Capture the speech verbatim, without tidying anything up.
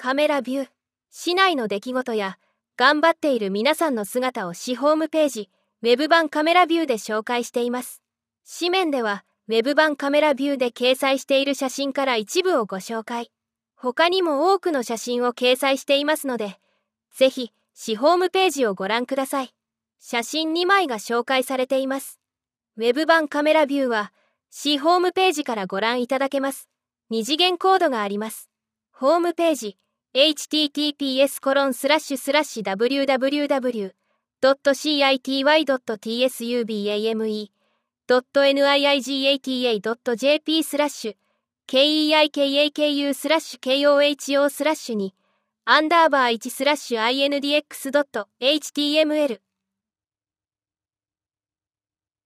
カメラビュー。市内の出来事や頑張っている皆さんの姿を市ホームページ、ウェブ版カメラビューで紹介しています。紙面では、ウェブ版カメラビューで掲載している写真から一部をご紹介。他にも多くの写真を掲載していますので、ぜひ、市ホームページをご覧ください。写真にまいが紹介されています。ウェブ版カメラビューは、市ホームページからご覧いただけます。二次元コードがあります。ホームページ、エイチティーティーピーエスコロンスラッシュスラッシュダブリューダブリューダブリュードットシーアイティーワイドットティーエスユービーエーエムイードットエヌアイアイジーエーティーエードットジェーピースラッシュ ケーイーアイケーエーケーユースラッシュケーオーエイチオースラッシュにアンダーバーいちスラッシュアイエヌディーエックスドットエイチティーエムエル